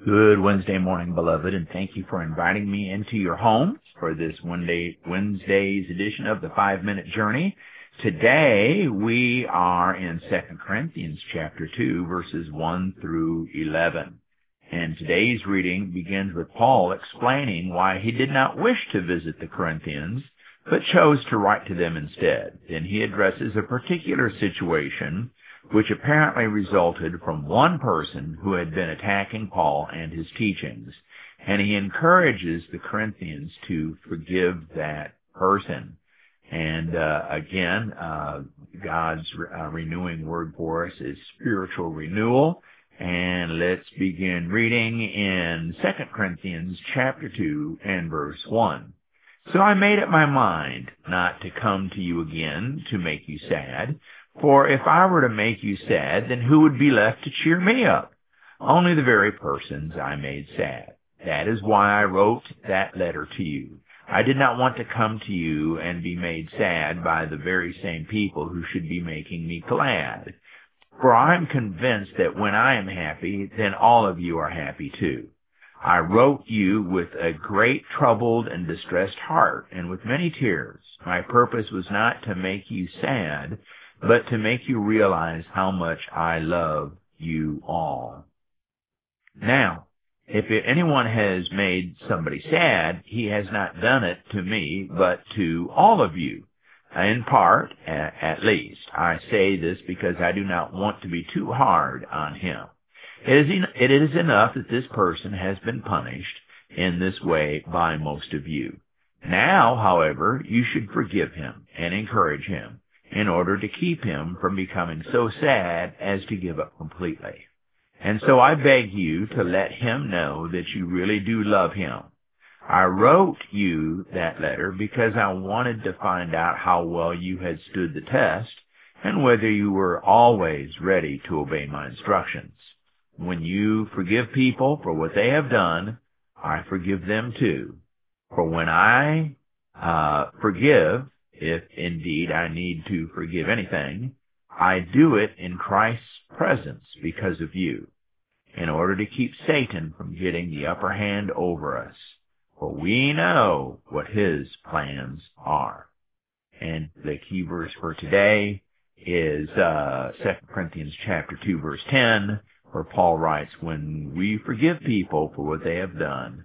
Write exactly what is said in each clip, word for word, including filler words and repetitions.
Good Wednesday morning, beloved, and thank you for inviting me into your home for this Wednesday, Wednesday's edition of the Five-Minute Journey. Today, we are in Second Corinthians chapter two, verses one through eleven. And today's reading begins with Paul explaining why he did not wish to visit the Corinthians, but chose to write to them instead. Then he addresses a particular situation which apparently resulted from one person who had been attacking Paul and his teachings, and he encourages the Corinthians to forgive that person. And uh, again, uh, God's uh, renewing word for us is spiritual renewal. And let's begin reading in Second Corinthians chapter two and verse one. So I made up my mind not to come to you again to make you sad. For if I were to make you sad, then who would be left to cheer me up? Only the very persons I made sad. That is why I wrote that letter to you. I did not want to come to you and be made sad by the very same people who should be making me glad. For I am convinced that when I am happy, then all of you are happy too. I wrote you with a great troubled and distressed heart, and with many tears. My purpose was not to make you sad, but to make you realize how much I love you all. Now, if anyone has made somebody sad, he has not done it to me, but to all of you. In part, at least. I say this because I do not want to be too hard on him. It is, it is enough that this person has been punished in this way by most of you. Now, however, you should forgive him and encourage him, in order to keep him from becoming so sad as to give up completely. And so I beg you to let him know that you really do love him. I wrote you that letter because I wanted to find out how well you had stood the test and whether you were always ready to obey my instructions. When you forgive people for what they have done, I forgive them too. For when I uh, forgive, if indeed I need to forgive anything, I do it in Christ's presence because of you, in order to keep Satan from getting the upper hand over us. For we know what his plans are. And the key verse for today is uh, Second Corinthians chapter two, verse ten, where Paul writes, when we forgive people for what they have done,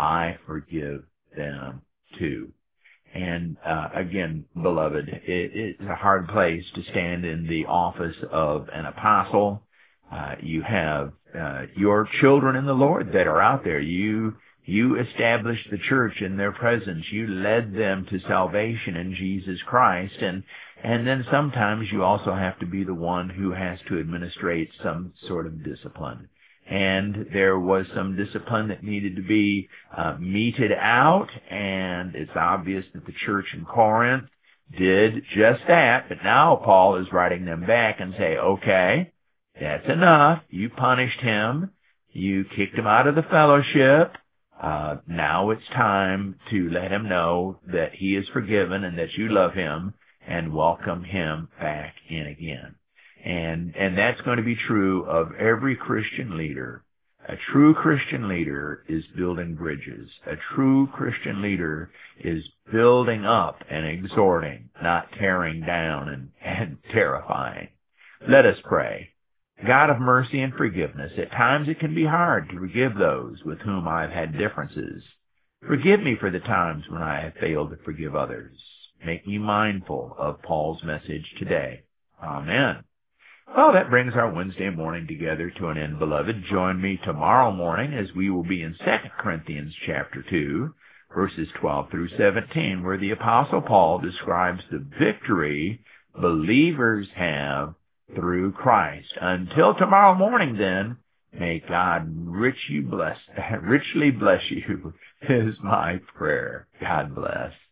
I forgive them too. And uh, again, beloved, it, it's a hard place to stand in the office of an apostle. Uh, you have uh, your children in the Lord that are out there. You you established the church in their presence. You led them to salvation in Jesus Christ. And and then sometimes you also have to be the one who has to administrate some sort of discipline. And there was some discipline that needed to be uh, meted out, and it's obvious that the church in Corinth did just that. But now Paul is writing them back and say, okay, that's enough. You punished him. You kicked him out of the fellowship. Uh, now it's time to let him know that he is forgiven and that you love him and welcome him back in again. And and that's going to be true of every Christian leader. A true Christian leader is building bridges. A true Christian leader is building up and exhorting, not tearing down and, and terrifying. Let us pray. God of mercy and forgiveness, at times it can be hard to forgive those with whom I have had differences. Forgive me for the times when I have failed to forgive others. Make me mindful of Paul's message today. Amen. Well, that brings our Wednesday morning together to an end, beloved. Join me tomorrow morning as we will be in Second Corinthians chapter two, verses twelve through seventeen, where the Apostle Paul describes the victory believers have through Christ. Until tomorrow morning, then, may God rich you bless, richly bless you, is my prayer. God bless.